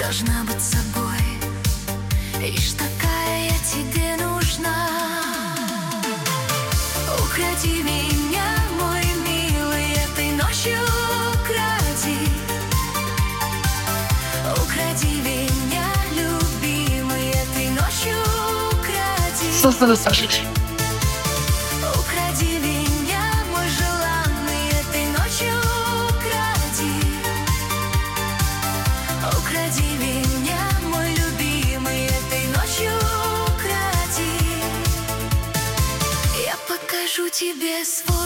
должна быть собой, лишь такая я тебе нужна. Укради меня, мой милый, этой ночью укради. Укради меня, любимый, этой ночью укради. Укради меня, мой желанный, этой ночью укради. Укради меня, мой любимый, этой ночью укради. Я покажу тебе свой